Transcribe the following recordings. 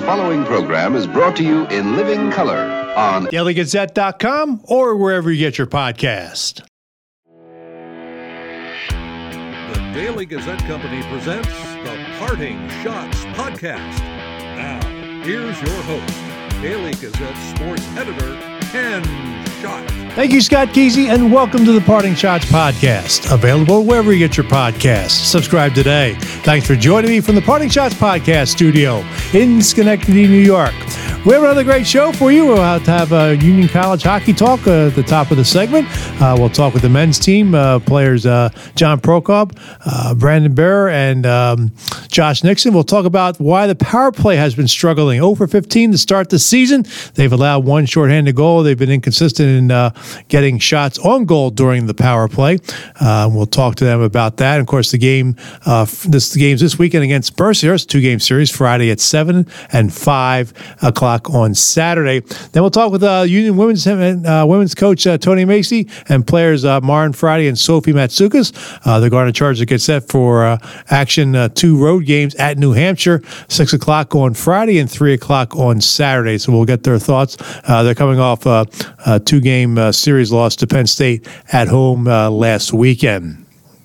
following program is brought to you in living color on DailyGazette.com or wherever you get your podcast. The Daily Gazette Company presents the Parting Shots Podcast. Now, here's your host, Daily Gazette sports editor, Ken Schott. Thank you, Scott Kesey, and welcome to the Parting Shots Podcast. Available wherever you get your podcasts. Subscribe today. Thanks for joining me from the Parting Shots Podcast studio in Schenectady, New York. We have another great show for you. We'll have to have a Union College hockey talk at the top of the segment. We'll talk with the men's team, players John Prokop, Brandon Bear, and Josh Nixon. We'll talk about why the power play has been struggling. 0 for 15 to start the season. They've allowed one shorthanded goal. They've been inconsistent in getting shots on goal during the power play. We'll talk to them about that. And of course, the games this weekend against Mercyhurst, 2-game series, Friday at 7 and 5 o'clock on Saturday. Then we'll talk with Union women's coach Tony Macy and players Maren Friday and Sophie Matsoukas. The Garnet Chargers get set for action 2 road games at New Hampshire, 6 o'clock on Friday and 3 o'clock on Saturday. So we'll get their thoughts. They're coming off a 2-game series loss to Penn State at home last weekend.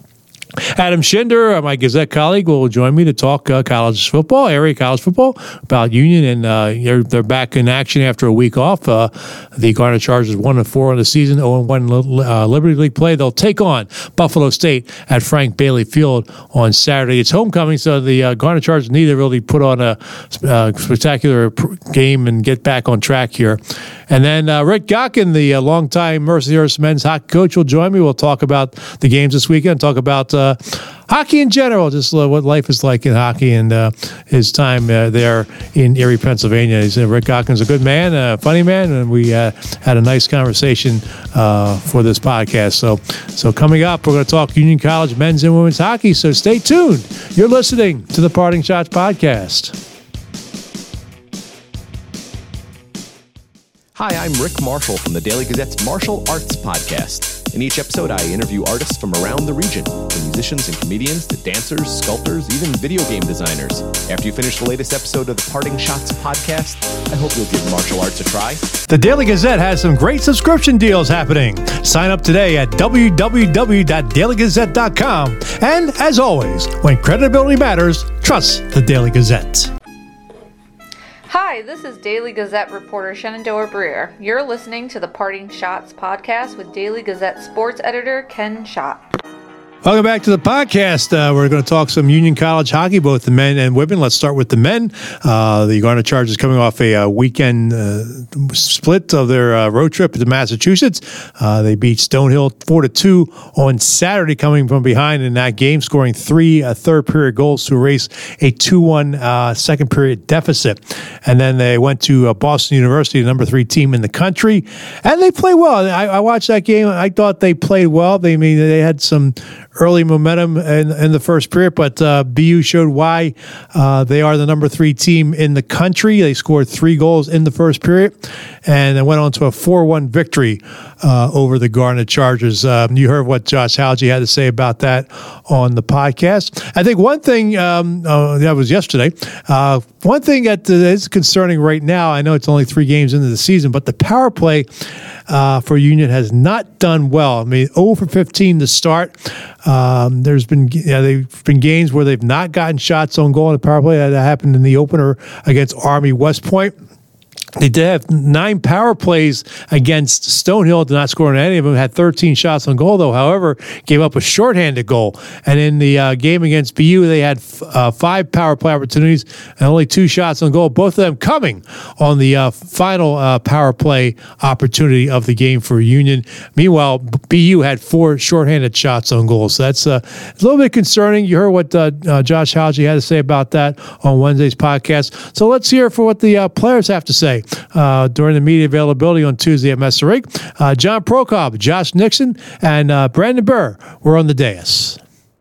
Adam Schinder, my Gazette colleague, will join me to talk college football, area college football, about Union, and they're back in action after a week off. The Garnet Chargers 1-4 on the season, 0-1 Liberty League play. They'll take on Buffalo State at Frank Bailey Field on Saturday. It's homecoming, so the Garnet Chargers need to really put on a spectacular game and get back on track here. And then Rick Gotkin, the longtime Mercyhurst men's hockey coach, will join me. We'll talk about the games this weekend, talk about hockey in general, just what life is like in hockey and his time there in Erie, Pennsylvania. Rick Gotkin's a good man, a funny man, and we had a nice conversation for this podcast. So coming up, we're going to talk Union College men's and women's hockey, so stay tuned. You're listening to the Parting Shots Podcast. Hi, I'm Rick Marshall from the Daily Gazette's Martial Arts Podcast. In each episode, I interview artists from around the region, from musicians and comedians to dancers, sculptors, even video game designers. After you finish the latest episode of the Parting Shots Podcast, I hope you'll give martial arts a try. The Daily Gazette has some great subscription deals happening. Sign up today at www.dailygazette.com. And as always, when credibility matters, trust the Daily Gazette. Hi, this is Daily Gazette reporter Shenandoah Breer. You're listening to the Parting Shots Podcast with Daily Gazette sports editor Ken Schott. Welcome back to the podcast. We're going to talk some Union College hockey, both the men and women. Let's start with the men. The Garnet Chargers coming off a weekend split of their road trip to Massachusetts. They beat Stonehill 4-2 on Saturday, coming from behind in that game, scoring 3 third-period goals to erase a 2-1 second-period deficit. And then they went to Boston University, the number 3 team in the country, and they played well. I watched that game. I thought they played well. They had some early momentum in the first period, but BU showed why they are the number 3 team in the country. They scored 3 goals in the first period, and then went on to a 4-1 victory over the Garnet Chargers. You heard what Josh Halge had to say about that on the podcast. I think one thing, that was yesterday, one thing that is concerning right now, I know it's only 3 games into the season, but the power play for Union has not done well. I mean, 0 for 15 to start. They've been games where they've not gotten shots on goal in the power play. That happened in the opener against Army West Point. They did have 9 power plays against Stonehill, did not score on any of them, had 13 shots on goal, though, however, gave up a shorthanded goal. And in the game against BU, they had 5 power play opportunities and only 2 shots on goal, both of them coming on the final power play opportunity of the game for Union. Meanwhile, BU had 4 shorthanded shots on goal, so that's a little bit concerning. You heard what Josh Halge had to say about that on Wednesday's podcast. So let's hear for what the players have to say during the media availability on Tuesday at Messarig. John Prokop, Josh Nixon, and Brandon Burr were on the dais.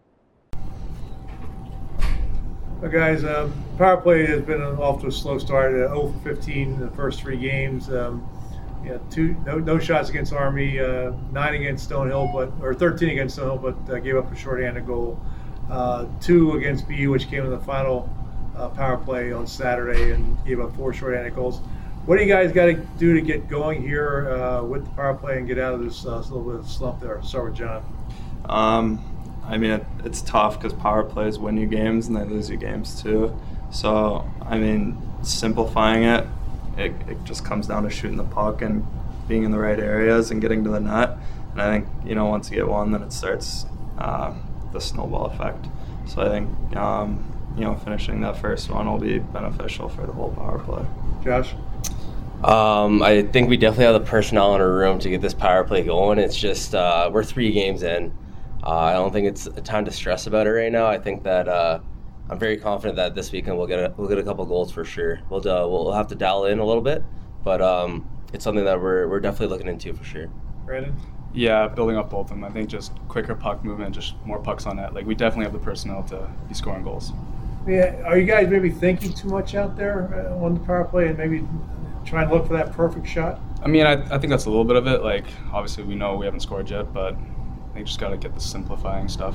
Well, guys, power play has been off to a slow start. 0 for 15 in the first 3 games. No shots against Army, 9 against Stonehill, or 13 against Stonehill, but gave up a shorthanded goal. 2 against BU, which came in the final power play on Saturday and gave up 4 short-handed goals. What do you guys got to do to get going here with the power play and get out of this little bit of slump there? I'll start with John. I mean, it's tough because power plays win you games and they lose you games too. So, I mean, simplifying it just comes down to shooting the puck and being in the right areas and getting to the net. And I think, once you get one, then it starts the snowball effect. So I think, finishing that first one will be beneficial for the whole power play. Josh? I think we definitely have the personnel in our room to get this power play going. It's just we're 3 games in. I don't think it's a time to stress about it right now. I think that I'm very confident that this weekend we'll get a couple goals for sure. We'll have to dial in a little bit, but it's something that we're definitely looking into for sure. Brandon? Yeah, building up both of them. I think just quicker puck movement, just more pucks on net. Like, we definitely have the personnel to be scoring goals. Yeah, are you guys maybe thinking too much out there on the power play and maybe trying to look for that perfect shot? I mean, I think that's a little bit of it. Like, obviously we know we haven't scored yet, but I think just got to get the simplifying stuff.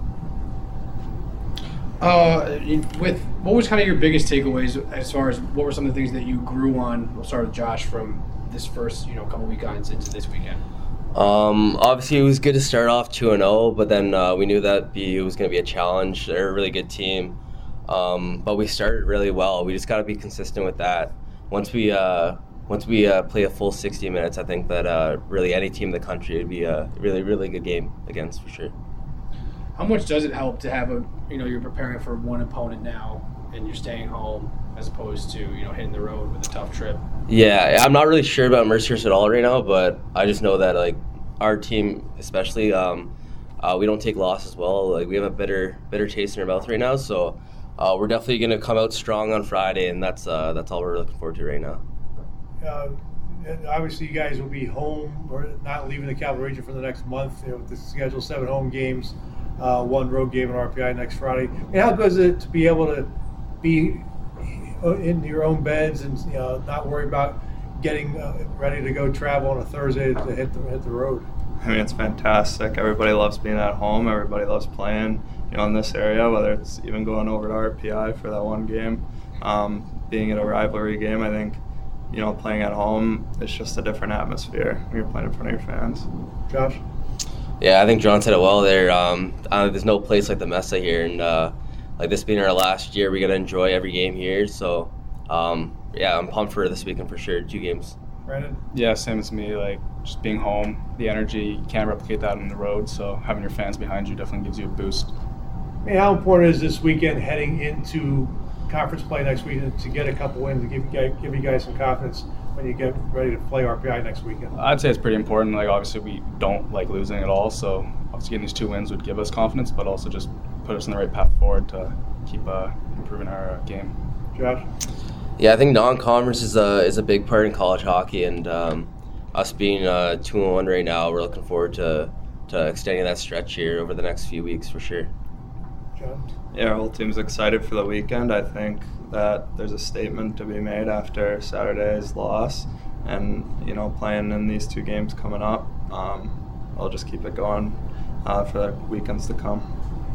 What was kind of your biggest takeaways as far as what were some of the things that you grew on? We'll start with Josh from this first, couple weekends into this weekend. Obviously it was good to start off 2-0, but then we knew that it was going to be a challenge. They're a really good team, but we started really well. We just got to be consistent with that. Once we play a full 60 minutes, I think that really any team in the country would be a really, really good game against for sure. How much does it help to have you're preparing for one opponent now and you're staying home as opposed to, hitting the road with a tough trip? Yeah, I'm not really sure about Mercyhurst at all right now, but I just know that, like, our team especially, we don't take losses well. Like, we have a bitter taste in our mouth right now, so we're definitely going to come out strong on Friday, and that's all we're looking forward to right now. Obviously, you guys will be home or not leaving the Capital Region for the next month. With the schedule, 7 home games, 1 road game at RPI next Friday. And how good is it to be able to be in your own beds and not worry about getting ready to go travel on a Thursday to hit the road? I mean, it's fantastic. Everybody loves being at home. Everybody loves playing, in this area, whether it's even going over to RPI for that one game. Being at a rivalry game, I think, playing at home, it's just a different atmosphere when you're playing in front of your fans. Josh? Yeah, I think John said it well there. There's no place like the Mesa here, and like this being our last year, we got to enjoy every game here. So, yeah, I'm pumped for this weekend for sure. 2 games. Brandon? Yeah, same as me. Like, just being home, the energy, you can't replicate that on the road. So having your fans behind you definitely gives you a boost. I mean, how important is this weekend heading into conference play next weekend to get a couple wins and give you guys some confidence when you get ready to play RPI next weekend? I'd say it's pretty important. Like, obviously we don't like losing at all, so obviously getting these 2 wins would give us confidence, but also just put us in the right path forward to keep improving our game. Josh? Yeah, I think non-conference is a big part in college hockey, and us being 2-1 right now, we're looking forward to extending that stretch here over the next few weeks for sure. John? Yeah, our whole team's excited for the weekend. I think that there's a statement to be made after Saturday's loss, and playing in these 2 games coming up, I'll just keep it going for the weekends to come.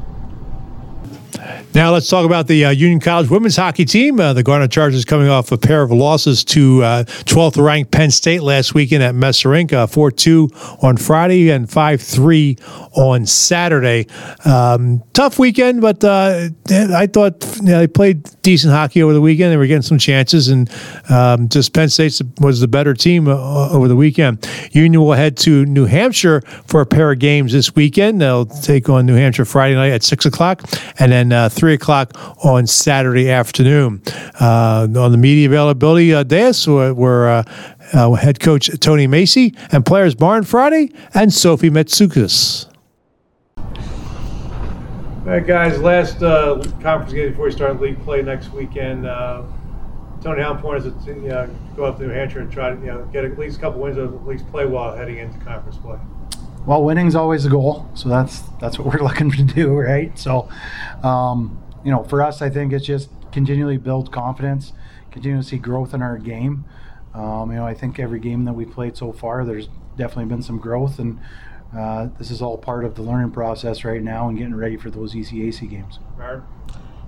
Now let's talk about the Union College women's hockey team. The Garnet Chargers coming off a pair of losses to 12th-ranked Penn State last weekend at Mesa Rink, 4-2 on Friday and 5-3 on Saturday. Tough weekend, but I thought they played decent hockey over the weekend. They were getting some chances, and just Penn State was the better team over the weekend. Union will head to New Hampshire for a pair of games this weekend. They'll take on New Hampshire Friday night at 6 o'clock, and then 3 o'clock on Saturday afternoon. On the media availability dais were head coach Tony Macy and players Barn Friday and Sophie Metsoukas. All right, guys, last conference game before we start league play next weekend. Tony, how important is it to go up to New Hampshire and try to get at least a couple wins, or at least play well heading into conference play? Well, winning's always a goal, so that's what we're looking to do, right? So, for us, I think it's just continually build confidence, continue to see growth in our game. I think every game that we played so far, there's definitely been some growth, and this is all part of the learning process right now and getting ready for those ECAC games. Right.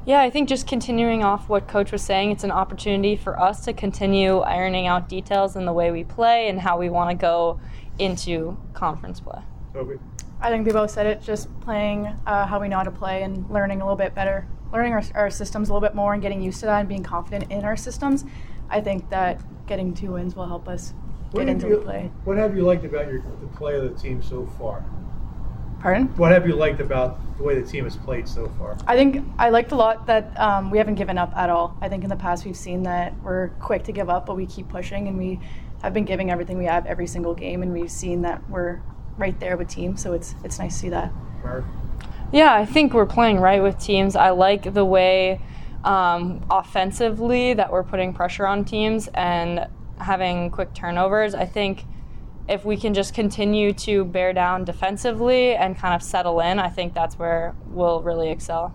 Yeah, I think just continuing off what Coach was saying, it's an opportunity for us to continue ironing out details in the way we play and how we want to go into conference play. Toby? I think they both said it, just playing how we know how to play and learning a little bit better, learning our systems a little bit more and getting used to that and being confident in our systems. I think that getting 2 wins will help us get into the play. What have you liked about the play of the team so far? Pardon? What have you liked about the way the team has played so far? I think I liked a lot that we haven't given up at all. I think in the past we've seen that we're quick to give up, but we keep pushing, and we have been giving everything we have every single game, and we've seen that we're right there with teams, so it's nice to see that. Mark? Yeah, I think we're playing right with teams. I like the way offensively that we're putting pressure on teams and having quick turnovers. I think if we can just continue to bear down defensively and kind of settle in, I think that's where we'll really excel.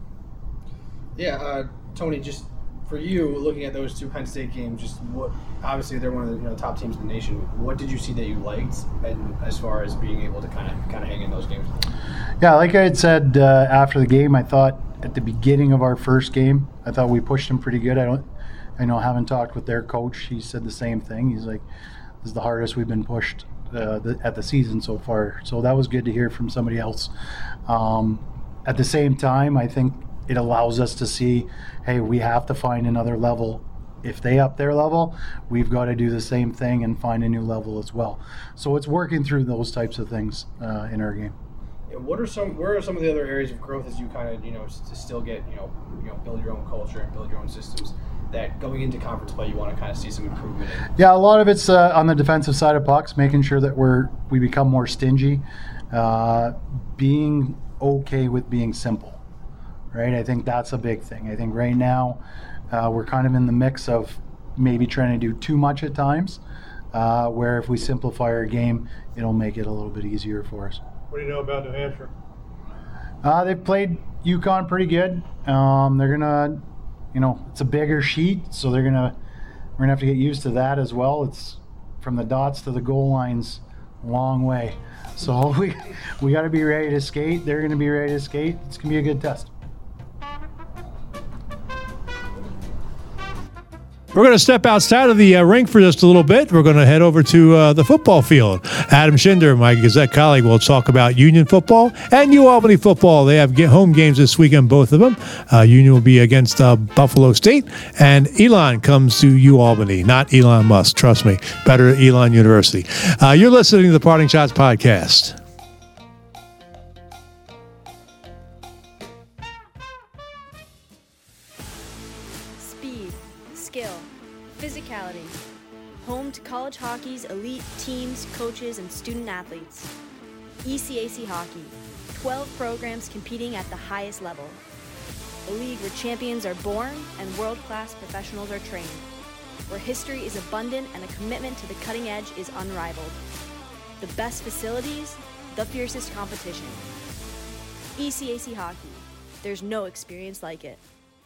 Yeah, Tony, just for you, looking at those 2 Penn State games, just what, obviously they're one of the top teams in the nation. What did you see that you liked, and as far as being able to kind of hang in those games? Yeah, like I had said after the game, I thought at the beginning of our first game, I thought we pushed them pretty good. I know, having talked with their coach, he said the same thing. He's like, this is the hardest we've been pushed at the season so far. So that was good to hear from somebody else. At the same time, I think it allows us to see, hey, we have to find another level. If they up their level, we've got to do the same thing and find a new level as well. So it's working through those types of things in our game. Where are some of the other areas of growth as you kind of to still get build your own culture and build your own systems that going into conference play you want to kind of see some improvement in? Yeah, a lot of it's on the defensive side of pucks, making sure that we become more stingy, being okay with being simple, right? I think that's a big thing. I think right now we're kind of in the mix of maybe trying to do too much at times, where if we simplify our game, it'll make it a little bit easier for us. What do you know about New Hampshire? They've played UConn pretty good. They're gonna, it's a bigger sheet, so we're gonna have to get used to that as well. It's from the dots to the goal lines, a long way. So we got to be ready to skate. They're going to be ready to skate. It's going to be a good test. We're going to step outside of the rink for just a little bit. We're going to head over to the football field. Adam Schinder, my Gazette colleague, will talk about Union football and UAlbany football. They have home games this weekend, both of them. Union will be against Buffalo State, and Elon comes to UAlbany, not Elon Musk, trust me. Better at Elon University. You're listening to the Parting Shots Podcast. Physicality. Home to college hockey's elite teams, coaches, and student athletes. ECAC Hockey. 12 programs competing at the highest level. A league where champions are born and world-class professionals are trained. Where history is abundant and a commitment to the cutting edge is unrivaled. The best facilities, the fiercest competition. ECAC Hockey. There's no experience like it.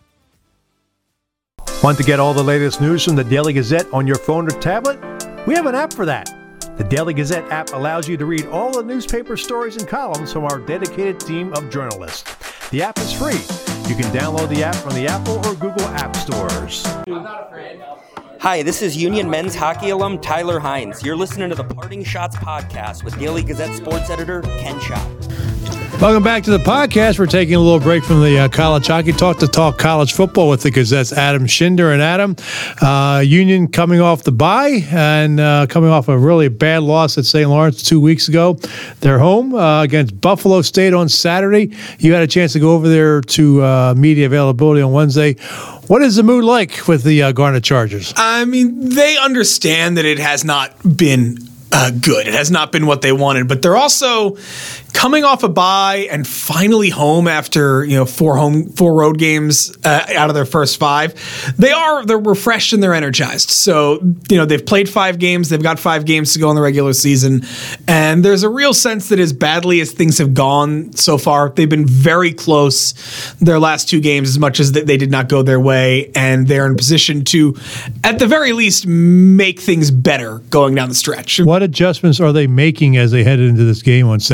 Want to get all the latest news from the Daily Gazette on your phone or tablet? We have an app for that. The Daily Gazette app allows you to read all the newspaper stories and columns from our dedicated team of journalists. The app is free. You can download the app from the Apple or Google App Stores. I'm not afraid. Hi, this is Union men's hockey alum Tyler Hines. You're listening to the Parting Shots Podcast with Daily Gazette sports editor Ken Schott. Welcome back to the podcast. We're taking a little break from the college hockey talk to talk college football with the Gazette's Adam Schinder. And Adam, Union coming off the bye and coming off a really bad loss at St. Lawrence 2 weeks ago. They're home against Buffalo State on Saturday. You had a chance to go over there to media availability on Wednesday. What is the mood like with the Garnet Chargers? I mean, they understand that it has not been good. It has not been what they wanted, but they're also coming off a bye and finally home after four road games out of their first five. They're refreshed and they're energized. So they've played 5 games. They've got 5 games to go in the regular season, and there's a real sense that as badly as things have gone so far, they've been very close their last 2 games, as much as they did not go their way, and they're in position to, at the very least, make things better going down the stretch. What adjustments are they making as they head into this game on Saturday?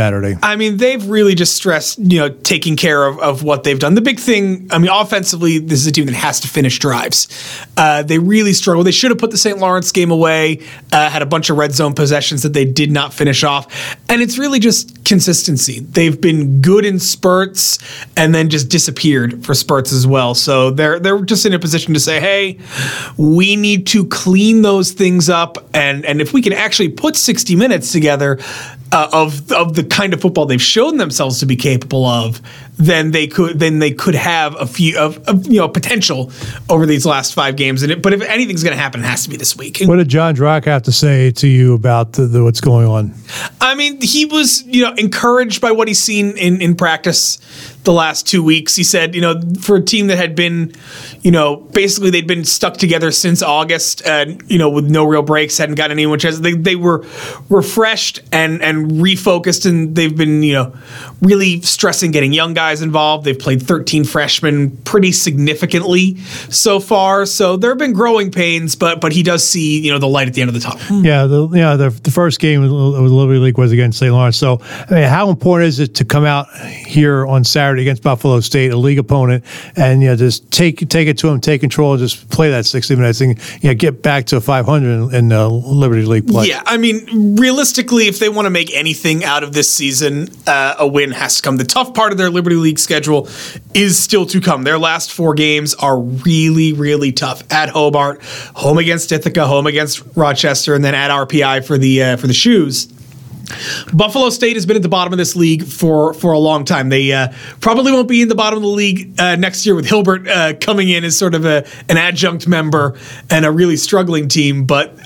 I mean, they've really just stressed, taking care of what they've done. The big thing, I mean, offensively, this is a team that has to finish drives. They really struggle. They should have put the St. Lawrence game away, had a bunch of red zone possessions that they did not finish off. And it's really just consistency. They've been good in spurts and then just disappeared for spurts as well. So they're just in a position to say, hey, we need to clean those things up. And if we can actually put 60 minutes together of the kind of football they've shown themselves to be capable of, then they could have a few of potential over these last 5 games. But if anything's going to happen, it has to be this week. What did John Drock have to say to you about what's going on? I mean, he was encouraged by what he's seen in practice the last 2 weeks. He said, for a team that had been, basically they'd been stuck together since August, with no real breaks, hadn't gotten anyone chance. They were refreshed and refocused, and they've been, really stressing getting young guys involved. They've played 13 freshmen pretty significantly so far. So there have been growing pains, but he does see, the light at the end of the tunnel. Yeah, the first game of the Liberty League was against St. Lawrence. So, I mean, how important is it to come out here on Saturday against Buffalo State, a league opponent, and just take it to them, take control, just play that 60 minutes, and get back to 500 in Liberty League play? Yeah, I mean, realistically, if they want to make anything out of this season, a win has to come. The tough part of their Liberty League schedule is still to come. Their last 4 games are really, really tough. At Hobart, home against Ithaca, home against Rochester, and then at RPI for the Shoes. Buffalo State has been at the bottom of this league for a long time. They probably won't be in the bottom of the league next year with Hilbert coming in as sort of an adjunct member and a really struggling team. But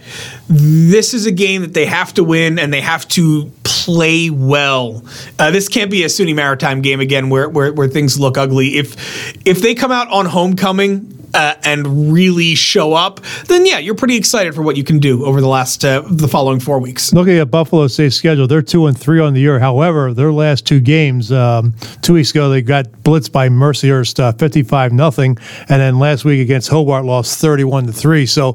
this is a game that they have to win, and they have to play well. This can't be a SUNY Maritime game again where things look ugly. If they come out on homecoming and really show up, then yeah, you're pretty excited for what you can do over the following 4 weeks. Looking at Buffalo State's schedule, they're 2-3 on the year. However, their last 2 games, 2 weeks ago, they got blitzed by Mercyhurst 55-0, and then last week against Hobart lost 31-3. So,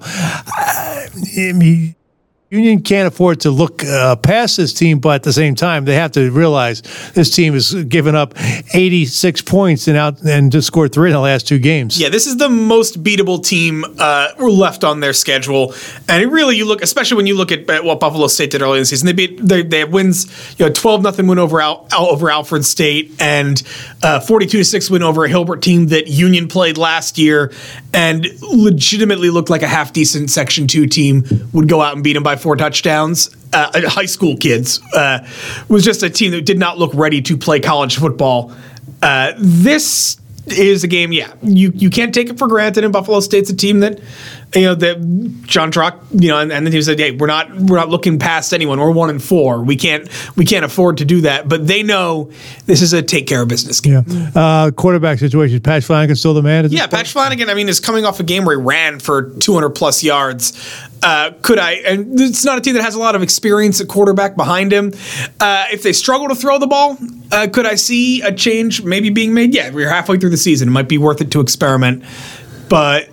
Union can't afford to look past this team, but at the same time, they have to realize this team has given up 86 points and just scored 3 in the last 2 games. Yeah, this is the most beatable team left on their schedule, and you look, especially when you look at what Buffalo State did early in the season. They have wins, 12-0 win over Alfred State, and 42-6 win over a Hilbert team that Union played last year, and legitimately looked like a half decent Section 2 team would go out and beat them by 4 touchdowns. High school kids was just a team that did not look ready to play college football. This is a game, you can't take it for granted. And Buffalo State's a team that that John Drock, and then he said, hey, we're not looking past anyone. We're 1-4. We can't afford to do that. But they know this is a take care of business game. Yeah. Quarterback situation. Patch Flanagan still the man? Yeah, Patch Flanagan, is coming off a game where he ran for 200 plus yards. And it's not a team that has a lot of experience at quarterback behind him. If they struggle to throw the ball, could I see a change maybe being made? Yeah, we're halfway through the season. It might be worth it to experiment. But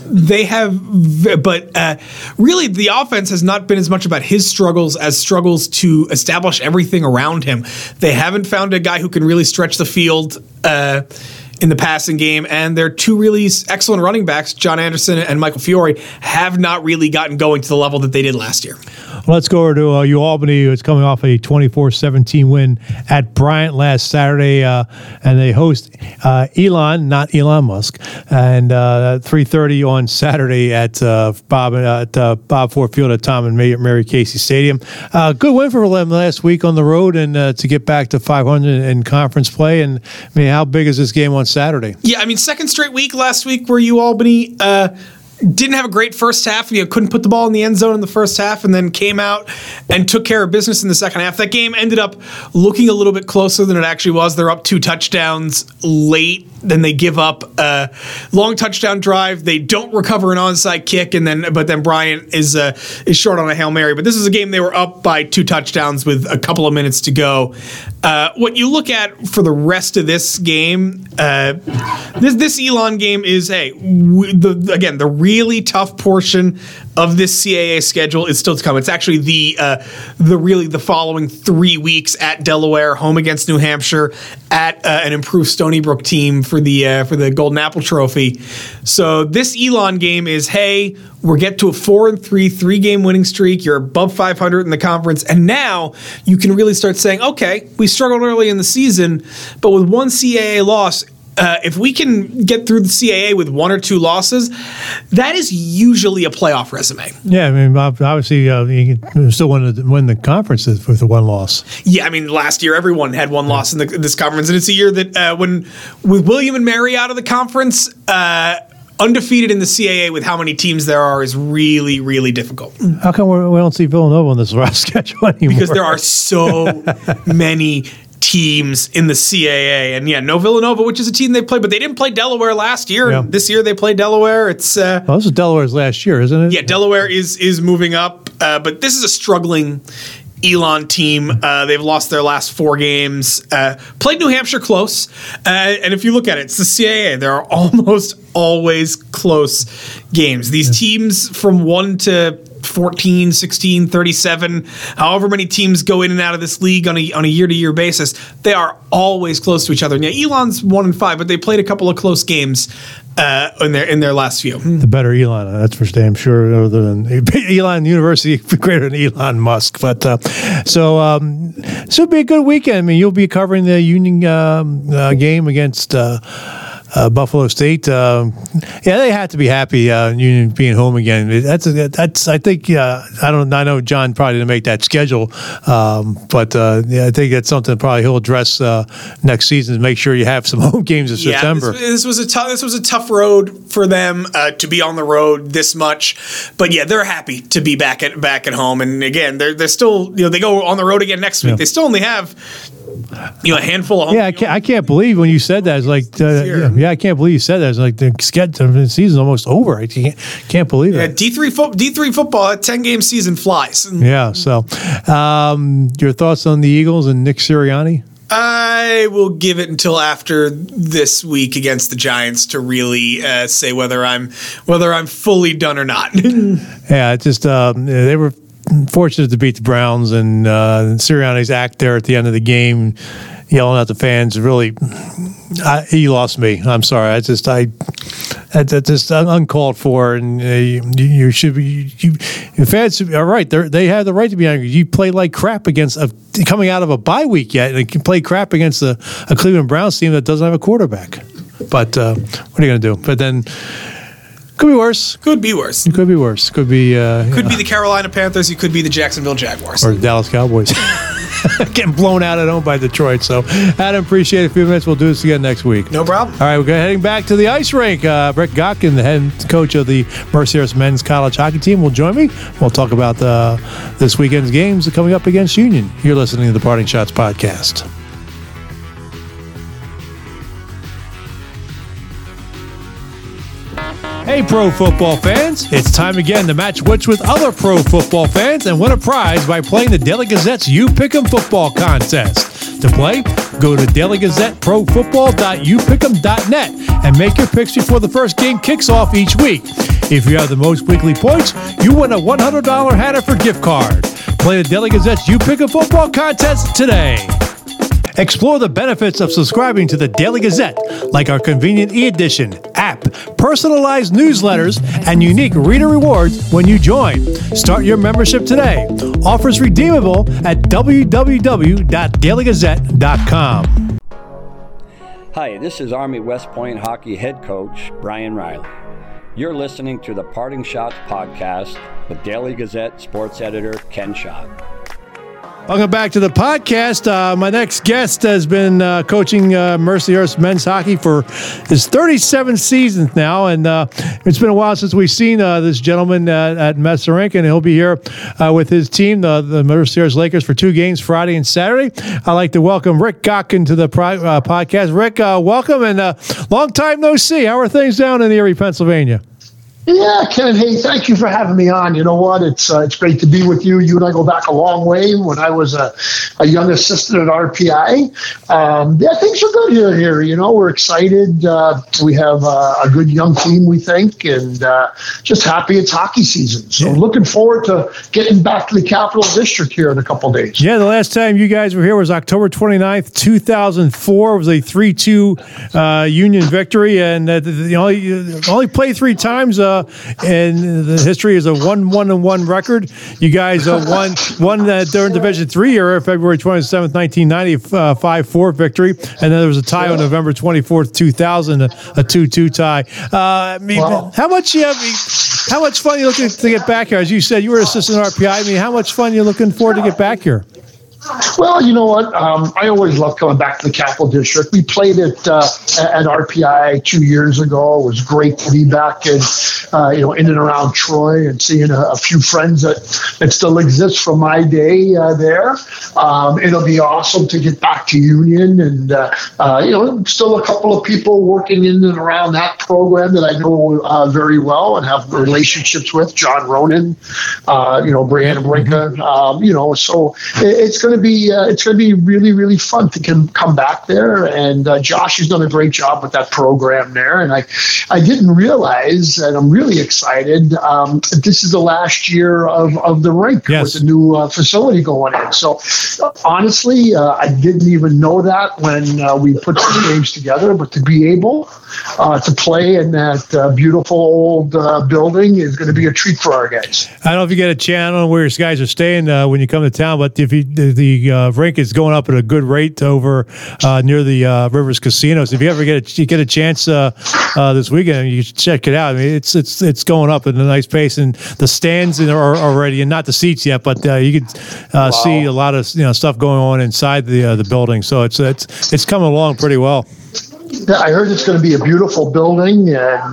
really the offense has not been as much about his struggles as struggles to establish everything around him. They haven't found a guy who can really stretch the field in the passing game, and their 2 really excellent running backs, John Anderson and Michael Fiore, have not really gotten going to the level that they did last year. Let's go over to UAlbany. It's coming off a 24-17 win at Bryant last Saturday, and they host Elon, not Elon Musk, and 3:30 on Saturday at Bob Ford Field at Tom and Mary Casey Stadium. Good win for them last week on the road, and to get back to 500 in conference play. And how big is this game on Saturday? Yeah, second straight week last week where UAlbany didn't have a great first half. Couldn't put the ball in the end zone in the first half, and then came out and took care of business in the second half. That game ended up looking a little bit closer than it actually was. They're up 2 touchdowns late. Then they give up a long touchdown drive. They don't recover an onside kick, but then Bryant is short on a Hail Mary. But this is a game they were up by 2 touchdowns with a couple of minutes to go. What you look at for the rest of this game, this Elon game is, the really tough portion of this CAA schedule is still to come. It's actually the following 3 weeks at Delaware, home against New Hampshire, at an improved Stony Brook team for the Golden Apple Trophy. So this Elon game is, hey, we're get to a 4-3 3-game winning streak. You're above 500 in the conference, and now you can really start saying, okay, we struggled early in the season, but with one CAA loss. If we can get through the CAA with 1 or 2 losses, that is usually a playoff resume. Yeah, I mean, obviously, you can still win the conference with the 1 loss. Yeah, I mean, last year everyone had 1 loss in this conference, and it's a year that with William and Mary out of the conference, undefeated in the CAA with how many teams there are is really, really difficult. How come we don't see Villanova on this rough schedule anymore? Because there are so many teams in the CAA, and no Villanova, which is a team they played, but they didn't play Delaware last year. Yeah. And this year they played Delaware. It's this is Delaware's last year, isn't it? Yeah, Delaware is moving up, but this is a struggling Elon team. They've lost their last 4 games. Played New Hampshire close, and if you look at it, it's the CAA. There are almost always close games. These teams from 1 to 14, 16, 37, however many teams go in and out of this league on a year-to-year basis, they are always close to each other. And Elon's 1-5, but they played a couple of close games in their last few. The better Elon, that's for damn sure. Other than Elon University, greater than Elon Musk. But so it'll be a good weekend. I mean, you'll be covering the Union game against Buffalo State. They have to be happy Union being home again. That's I think I know John probably didn't make that schedule, but I think that's something probably he'll address next season to make sure you have some home games in September. This was a tough road for them to be on the road this much, but they're happy to be back at home. And again, they're still they go on the road again next week. They still only have a handful of home. Yeah, I can't believe when you said that. It's like, I can't believe you said that. It's like the season's almost over. I can't believe it. D3 football, a 10-game season flies. Yeah. So, your thoughts on the Eagles and Nick Sirianni? I will give it until after this week against the Giants to really say whether I'm fully done or not. Yeah, it just they were fortunate to beat the Browns, and Sirianni's act there at the end of the game, yelling at the fans, really, he lost me. I'm sorry. That's just uncalled for, and you should be. The fans are right. They have the right to be angry. You play like crap against coming out of a bye week yet, and you play crap against a Cleveland Browns team that doesn't have a quarterback. But what are you going to do? But then. Could be worse. Could be worse. It could be worse. Could be the Carolina Panthers. You could be the Jacksonville Jaguars. Or the Dallas Cowboys. Getting blown out at home by Detroit. So, Adam, appreciate it. A few minutes. We'll do this again next week. No problem. All right, we're heading back to the ice rink. Rick Gotkin, the head coach of the Mercyhurst men's college hockey team, will join me. We'll talk about this weekend's games coming up against Union. You're listening to the Parting Shots podcast. Hey, pro football fans. It's time again to match wits with other pro football fans and win a prize by playing the Daily Gazette's You Pick'em Football Contest. To play, go to dailygazetteprofootball.youpickem.net and make your picks before the first game kicks off each week. If you have the most weekly points, you win a $100 Hannaford gift card. Play the Daily Gazette's You Pick'em Football Contest today. Explore the benefits of subscribing to the Daily Gazette, like our convenient e-edition, app, personalized newsletters, and unique reader rewards when you join. Start your membership today. Offers redeemable at www.dailygazette.com. Hi, this is Army West Point hockey head coach Brian Riley. You're listening to the Parting Shots podcast with Daily Gazette sports editor Ken Schott. Welcome back to the podcast. My next guest has been coaching Mercyhurst men's hockey for his 37th season now, and it's been a while since we've seen this gentleman at Messer Inc., and he'll be here with his team, the Mercyhurst Lakers, for 2 games, Friday and Saturday. I'd like to welcome Rick Gotkin to the podcast. Rick, welcome, and long time no see. How are things down in Erie, Pennsylvania? Yeah, Ken, hey, thank you for having me on. You know what? It's great to be with you. You and I go back a long way. When I was a young assistant at RPI, things are good here. You know, we're excited. We have a good young team, we think, and just happy it's hockey season. So looking forward to getting back to the Capital District here in a couple of days. Yeah, the last time you guys were here was October 29th, 2004. It was a 3-2 Union victory, and only played 3 times. And the history is a 1-1-1 record. You guys won during Division III era, February 27th, 1990, 5-4 victory, and then there was a tie on November 24th, 2000, a 2-2 tie. How much fun are you looking to get back here? As you said, you were assistant RPI. I mean, how much fun are you looking forward to get back here? Well, you know what? I always love coming back to the Capital District. We played it at RPI 2 years ago. It was great to be back in and around Troy and seeing a few friends that still exist from my day there. It'll be awesome to get back to Union, and still a couple of people working in and around that program that I know very well and have relationships with. John Ronan, Brianna Brinka. So it's going to be really, really fun to come back there. And Josh has done a great job with that program there. And I didn't realize, and I'm really excited, this is the last year of the rink with the new facility going in. So honestly, I didn't even know that when we put some games together. But to be able to play in that beautiful old building is going to be a treat for our guys. I don't know if you get a channel where your guys are staying when you come to town, but if the rink is going up at a good rate over near the Rivers Casinos. If you ever get a chance this weekend, you should check it out. I mean, it's going up at a nice pace, and the stands are already, and not the seats yet, but you can see a lot of stuff going on inside the building. So it's coming along pretty well. I heard it's going to be a beautiful building,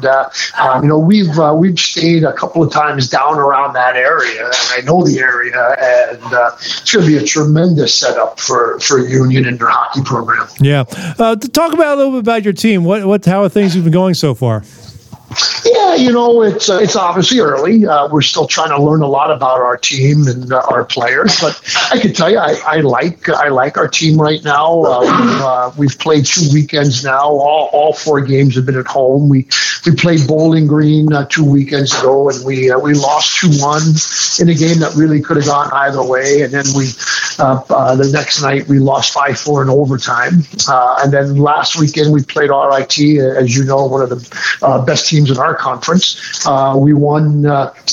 and we've stayed a couple of times down around that area, and I know the area, and it's going to be a tremendous setup for Union and their hockey program. Yeah, talk about a little bit about your team. How are things been going so far? Yeah, it's obviously early. We're still trying to learn a lot about our team and our players. But I can tell you, I like our team right now. We've played 2 weekends now. All 4 games have been at home. We played Bowling Green 2 weekends ago, and we lost 2-1 in a game that really could have gone either way. And then the next night we lost 5-4 in overtime. And then last weekend we played RIT, as you know, one of the best teams in our conference. We won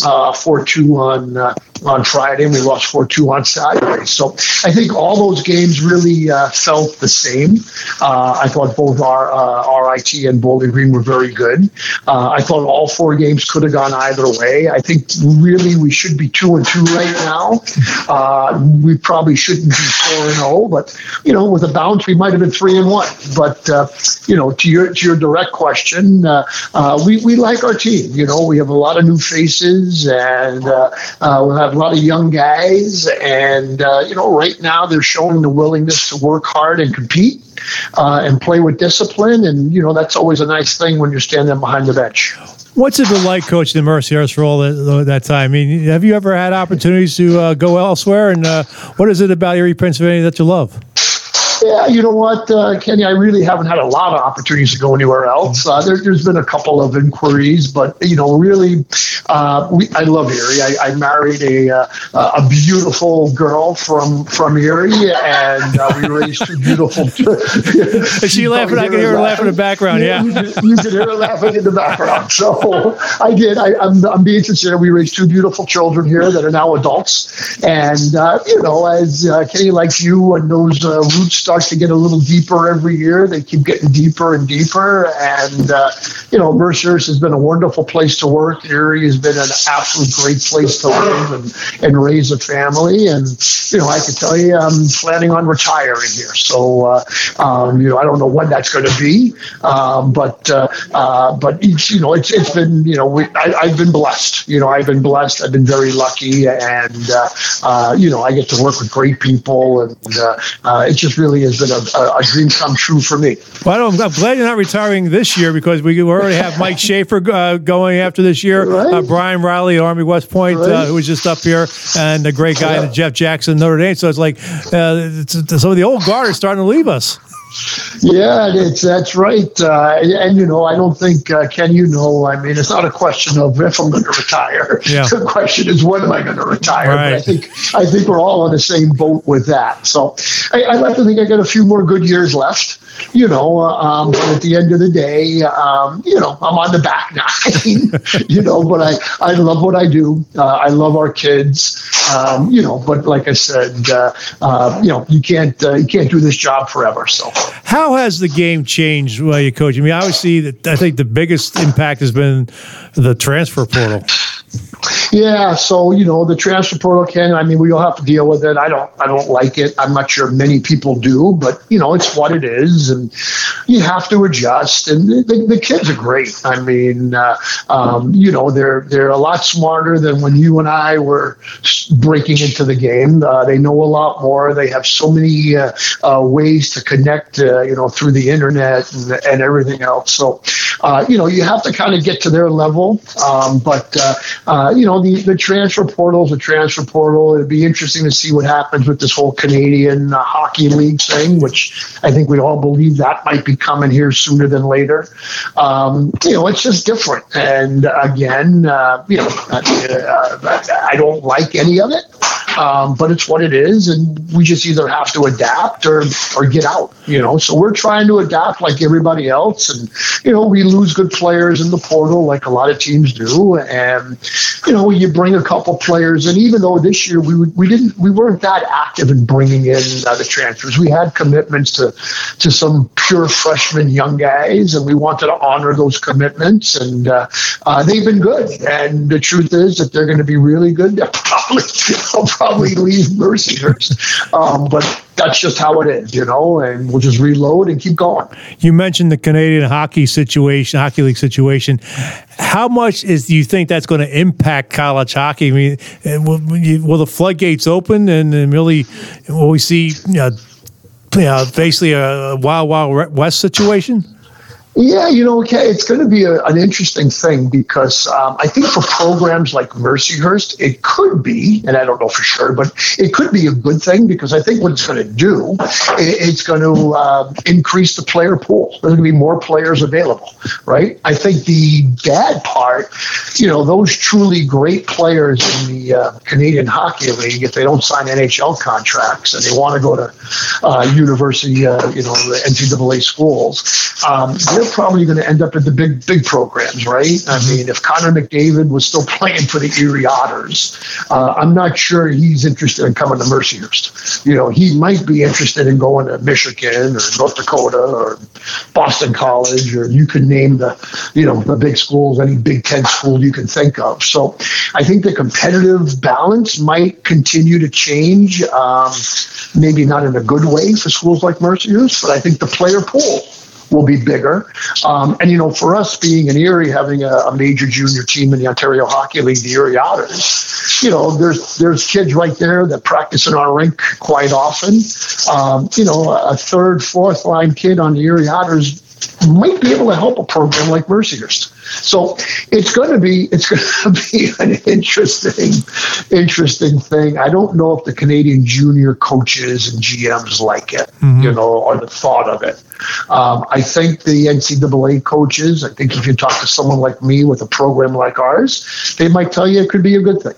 4-2 on Friday, and we lost 4-2 on Saturday. So I think all those games really felt the same. I thought both our RIT and Bowling Green were very good. I thought all 4 games could have gone either way. I think really we should be 2-2 right now. We probably shouldn't be 4-0, but with a bounce we might have been 3-1. But to your direct question, we like our team. We have a lot of new faces, and we'll have a lot of young guys. And right now they're showing the willingness to work hard and compete and play with discipline. And that's always a nice thing when you're standing behind the bench. What's it been like coaching the Mercyhurst for all that time? I mean, have you ever had opportunities to go elsewhere? And what is it about Erie, Pennsylvania that you love? Yeah, you know what, Kenny, I really haven't had a lot of opportunities to go anywhere else. There's been a couple of inquiries, but, really, I love Erie. I married a beautiful girl from Erie, and we raised 2 beautiful Is she laughing? I can hear her laughing in the background, yeah. You can hear her laughing in the background. So I did. I'm being sincere. We raised 2 beautiful children here that are now adults. And, as Kenny, like you, and those roots start to get a little deeper every year. They keep getting deeper and deeper. And, Mercyhurst has been a wonderful place to work. Erie has been an absolute great place to live and raise a family. And, I can tell you, I'm planning on retiring here. So, I don't know when that's going to be. But it's been, I've been blessed. I've been blessed. I've been very lucky. And, I get to work with great people. And it's just really really has been a dream come true for me. Well, I'm glad you're not retiring this year because we already have Mike Schaefer going after this year. Right. Brian Riley, Army West Point, who was just up here, and the great guy Jeff Jackson, Notre Dame. So it's like some of the old guard is starting to leave us. Yeah, that's right. And, you know, I don't think, Ken, I mean, it's not a question of if I'm going to retire. Yeah. The question is, when am I going to retire? Right. But I think we're all on the same boat with that. So I like to think I got a few more good years left. But at the end of the day, I'm on the back nine, but I love what I do. I love our kids, but like I said, you can't do this job forever. So how has the game changed while you coach? I mean, obviously, I think the biggest impact has been the transfer portal. Yeah, so the transfer portal, Ken, I mean, we all have to deal with it. I don't like it. I'm not sure many people do, but it's what it is, and you have to adjust. And the kids are great. I mean, they're a lot smarter than when you and I were breaking into the game. They know a lot more. They have so many ways to connect, through the internet and everything else. So, you have to kind of get to their level, but the transfer portal's a transfer portal. It'd be interesting to see what happens with this whole Canadian Hockey League thing, which I think we all believe that might be coming here sooner than later. It's just different. And again, I don't like any of it. But it's what it is, and we just either have to adapt or get out, So we're trying to adapt like everybody else, and, we lose good players in the portal like a lot of teams do, and, you bring a couple players, and even though this year we weren't that active in bringing in the transfers, we had commitments to some pure freshman young guys, and we wanted to honor those commitments, and they've been good, and the truth is that they're going to be really good. They'll probably leave Mercyhurst, but that's just how it is, and we'll just reload and keep going. You mentioned the Canadian Hockey League situation. How much do you think that's going to impact college hockey? I mean, will the floodgates open and really will we see basically a Wild West situation? Yeah, it's going to be an interesting thing because I think for programs like Mercyhurst, it could be, and I don't know for sure, but it could be a good thing because I think what it's going to do, it's going to increase the player pool. There's going to be more players available, right? I think the bad part, those truly great players in the Canadian Hockey League, if they don't sign NHL contracts and they want to go to university, the NCAA schools, they're probably going to end up at the big programs, right? I mean, if Connor McDavid was still playing for the Erie Otters, I'm not sure he's interested in coming to Mercyhurst. He might be interested in going to Michigan or North Dakota or Boston College, or you can name the big schools, any Big Ten school you can think of. So I think the competitive balance might continue to change, maybe not in a good way for schools like Mercyhurst, but I think the player pool will be bigger. And, for us being in Erie, having a major junior team in the Ontario Hockey League, the Erie Otters, there's kids right there that practice in our rink quite often. A third, fourth line kid on the Erie Otters might be able to help a program like Mercyhurst. So it's going to be an interesting thing. I don't know if the Canadian junior coaches and GMs like it, or the thought of it. I think the NCAA coaches, I think if you talk to someone like me with a program like ours, they might tell you it could be a good thing.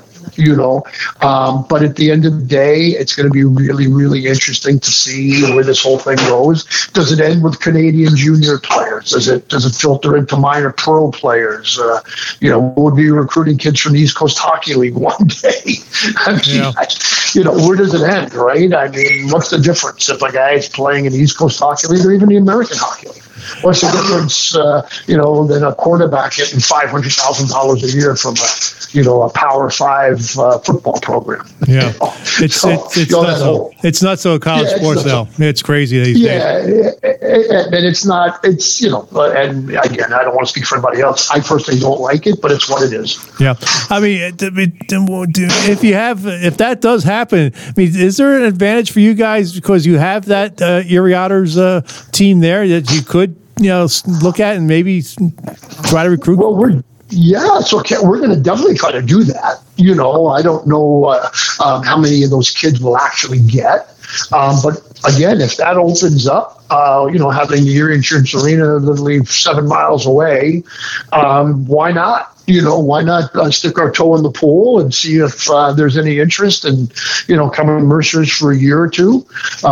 But at the end of the day, it's going to be really, really interesting to see where this whole thing goes. Does it end with Canadian junior players? Does it filter into minor pro players? We'll be recruiting kids from the East Coast Hockey League one day. I mean, where does it end, right? I mean, what's the difference if a guy is playing in the East Coast Hockey League or even the American Hockey League? What's the difference, than a quarterback getting $500,000 a year from a Power 5 football program? Yeah, it's not so college sports now. It's crazy these days. Yeah, and it's not. It's and again, I don't want to speak for anybody else. I personally don't like it, but it's what it is. Yeah, I mean, if that does happen, I mean, is there an advantage for you guys because you have that Erie Otters team there that you could look at and maybe try to recruit? Well, we're going to definitely try to do that. I don't know how many of those kids we'll actually get. But again, if that opens up, having the Erie Insurance Arena literally 7 miles away, why not? Why not stick our toe in the pool and see if there's any interest in, coming to Mercer's for a year or two,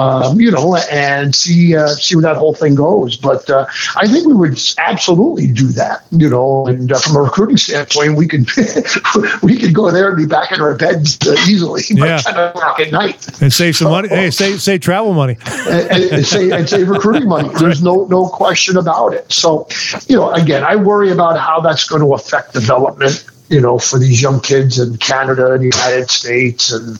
and see where that whole thing goes. But I think we would absolutely do that, and from a recruiting standpoint, we could go there and be back in our beds easily by 10 o'clock at night. And save some money. Hey, save travel money. and save recruiting money. There's no question about it. So, again, I worry about how that's going to affect development, for these young kids in Canada and the United States, and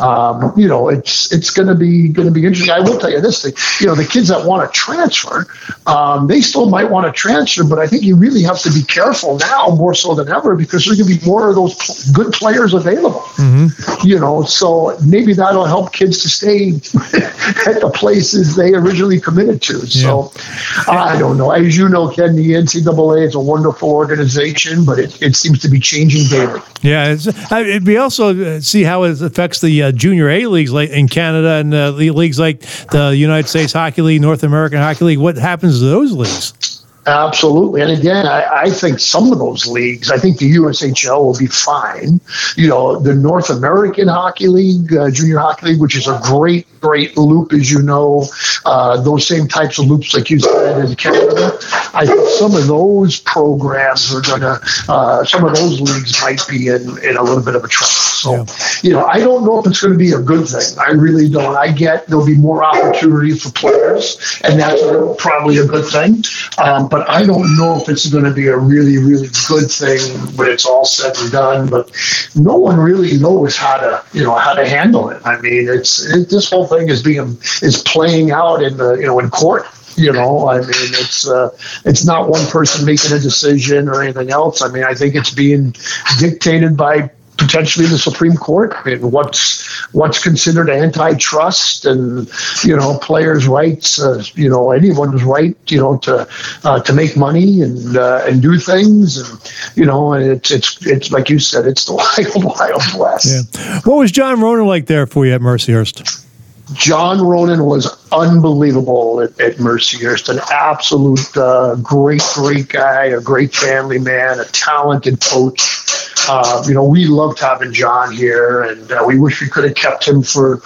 it's going to be interesting. I will tell you this thing, the kids that want to transfer, they still might want to transfer, but I think you really have to be careful now more so than ever because there's going to be more of those good players available. Mm-hmm. So maybe that'll help kids to stay at the places they originally committed to. So I don't know. As you know, Ken, the NCAA is a wonderful organization, but it seems to be changing daily. Yeah, we also see how it affects the Junior A leagues like in Canada and the leagues like the United States Hockey League, North American Hockey League. What happens to those leagues? Absolutely. And again, I think some of those leagues, I think the USHL will be fine. The North American Hockey League, Junior Hockey League, which is a great loop, as you know, those same types of loops like you said in Canada. I think some of those programs are going to, some of those leagues might be in a little bit of a trouble. So, I don't know if it's going to be a good thing. I really don't. I get there'll be more opportunity for players, and that's probably a good thing. But I don't know if it's going to be a really, really good thing when it's all said and done. But no one really knows how to handle it. I mean, this whole thing is playing out in court. I mean, it's not one person making a decision or anything else. I mean, I think it's being dictated by potentially the Supreme Court and what's considered antitrust and players' rights, anyone's right to make money and do things, and it's like you said, it's the wild west. Yeah. What was John Ronan like there for you at Mercyhurst? John Ronan was unbelievable at Mercyhurst, an absolute great guy, a great family man, a talented coach. We loved having John here, and we wish we could have kept him for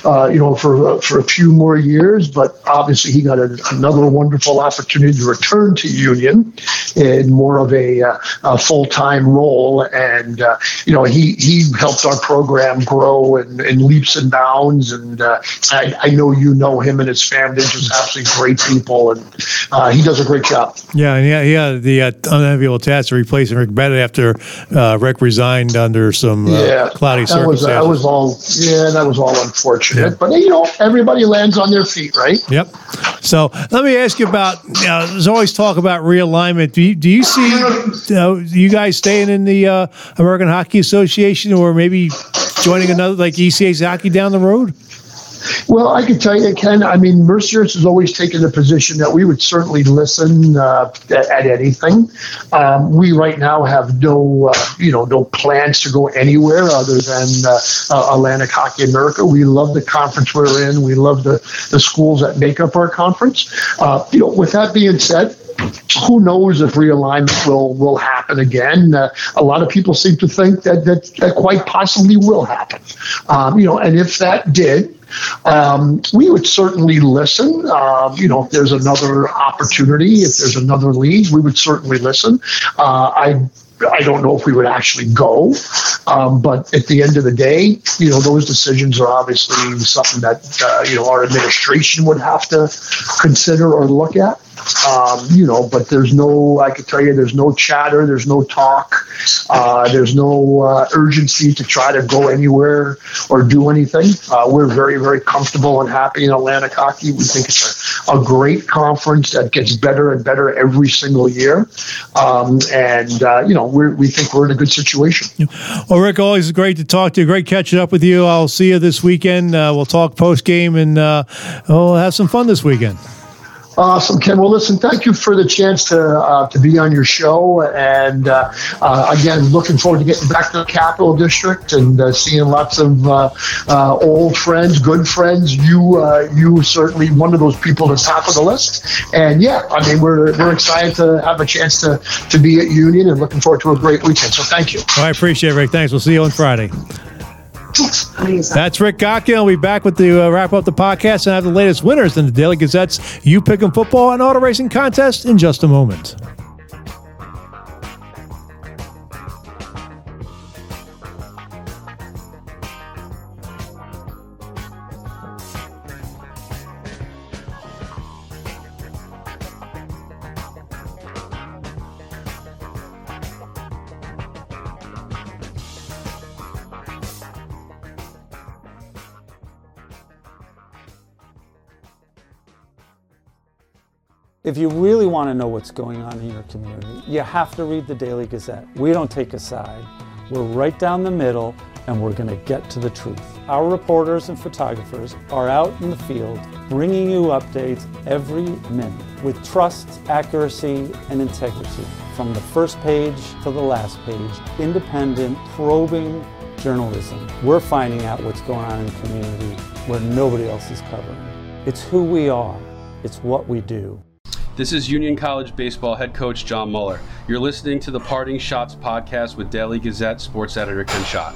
a few more years. But obviously, he got another wonderful opportunity to return to Union in more of a full-time role, and he helped our program grow in leaps and bounds. And I know him and his family, just absolutely great people, and he does a great job. Yeah, and he had the unenviable task of replacing Rick Bennett after Rick resigned under some cloudy circumstances. That was all unfortunate. Yeah. But everybody lands on their feet, right? Yep. So let me ask you about. There's always talk about realignment. Do you see you guys staying in the American Hockey Association, or maybe joining another like ECAC Hockey down the road? Well, I can tell you, Ken, I mean, Mercyhurst has always taken the position that we would certainly listen at anything. We right now have no plans to go anywhere other than Atlantic Hockey America. We love the conference we're in. We love the schools that make up our conference. With that being said, who knows if realignment will happen again? A lot of people seem to think that quite possibly will happen. And if that did, we would certainly listen. If there's another opportunity, if there's another league, we would certainly listen. I I don't know if we would actually go. But at the end of the day, those decisions are obviously something that, our administration would have to consider or look at. But I can tell you there's no chatter, there's no talk, there's no urgency to try to go anywhere or do anything. We're very, very comfortable and happy in Atlantic hockey. We think it's a great conference that gets better and better every single year. We think we're in a good situation. Well, Rick, always great to talk to you. Great catching up with you. I'll see you this weekend. We'll talk post-game, and we'll have some fun this weekend. Awesome, Ken. Well, listen, thank you for the chance to be on your show. And again, looking forward to getting back to the Capital District and seeing lots of old friends, good friends. You certainly one of those people that's top of the list. And we're excited to have a chance to be at Union and looking forward to a great weekend. So thank you. I appreciate it, Rick. Thanks. We'll see you on Friday. That's Rick Gotkin. I'll be back with the wrap up the podcast and have the latest winners in the Daily Gazette's You Pick 'em Football and Auto Racing Contest in just a moment. If you really want to know what's going on in your community, you have to read the Daily Gazette. We don't take a side. We're right down the middle, and we're going to get to the truth. Our reporters and photographers are out in the field bringing you updates every minute with trust, accuracy, and integrity. From the first page to the last page, independent, probing journalism. We're finding out what's going on in the community where nobody else is covering. It's who we are. It's what we do. This is Union College baseball head coach John Muller. You're listening to the Parting Shots podcast with Daily Gazette sports editor Ken Schott.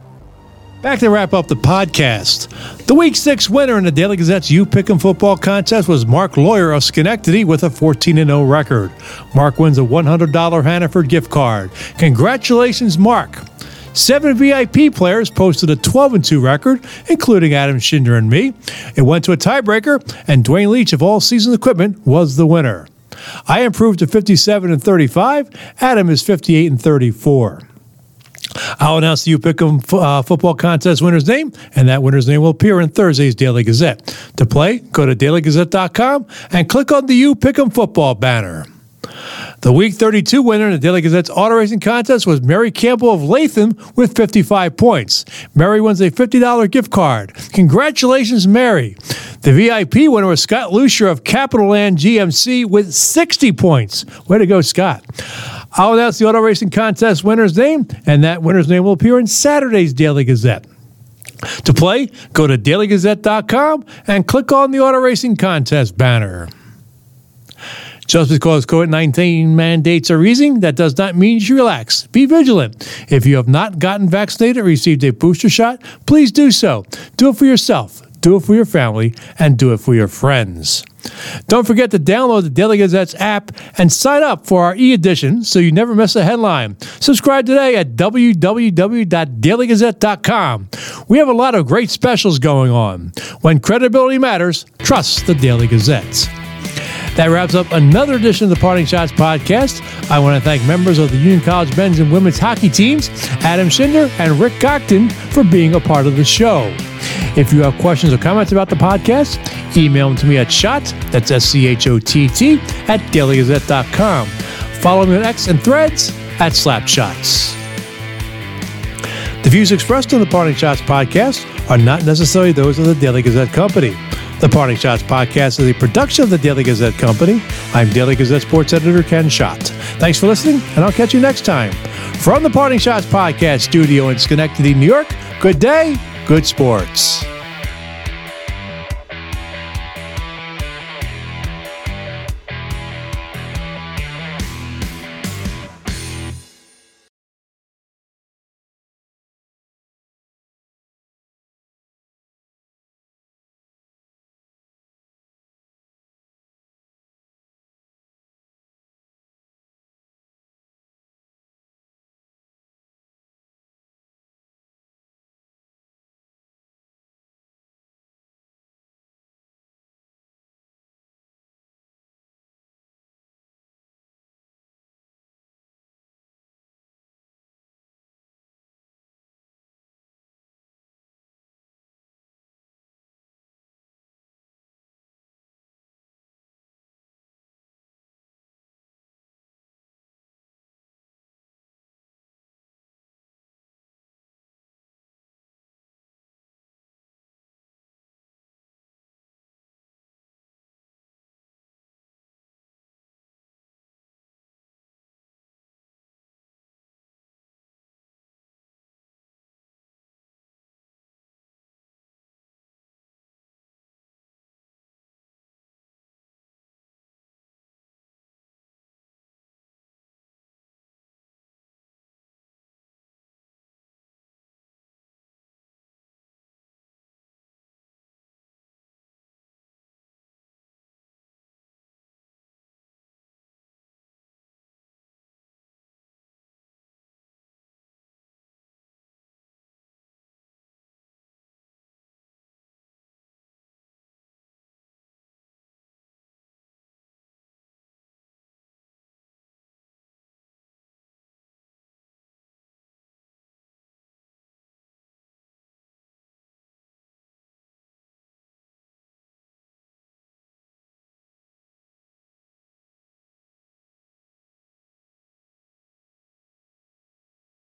Back to wrap up the podcast. The Week 6 winner in the Daily Gazette's You Pick 'em Football contest was Mark Lawyer of Schenectady with a 14-0 record. Mark wins a $100 Hannaford gift card. Congratulations, Mark. 7 VIP players posted a 12-2 record, including Adam Schinder and me. It went to a tiebreaker, and Dwayne Leach of All Season Equipment was the winner. I improved to 57-35. Adam is 58-34. I'll announce the You Pick 'em football contest winner's name, and that winner's name will appear in Thursday's Daily Gazette. To play, go to dailygazette.com and click on the You Pick 'em football banner. The Week 32 winner in the Daily Gazette's auto racing contest was Mary Campbell of Latham with 55 points. Mary wins a $50 gift card. Congratulations, Mary. The VIP winner was Scott Lucier of Capital Land GMC with 60 points. Way to go, Scott. I'll announce the auto racing contest winner's name, and that winner's name will appear in Saturday's Daily Gazette. To play, go to dailygazette.com and click on the auto racing contest banner. Just because COVID-19 mandates are easing, that does not mean you should relax. Be vigilant. If you have not gotten vaccinated or received a booster shot, please do so. Do it for yourself, do it for your family, and do it for your friends. Don't forget to download the Daily Gazette's app and sign up for our e-edition so you never miss a headline. Subscribe today at www.dailygazette.com. We have a lot of great specials going on. When credibility matters, trust the Daily Gazette. That wraps up another edition of the Parting Shots podcast. I want to thank members of the Union College men's and women's hockey teams, Adam Schinder and Rick Gotkin, for being a part of the show. If you have questions or comments about the podcast, email them to me at Schott, that's SCHOTT, at dailygazette.com. Follow me on X and Threads at Slapshots. The views expressed on the Parting Shots podcast are not necessarily those of the Daily Gazette Company. The Parting Shots podcast is a production of the Daily Gazette Company. I'm Daily Gazette sports editor Ken Schott. Thanks for listening, and I'll catch you next time. From the Parting Shots podcast studio in Schenectady, New York, good day, good sports.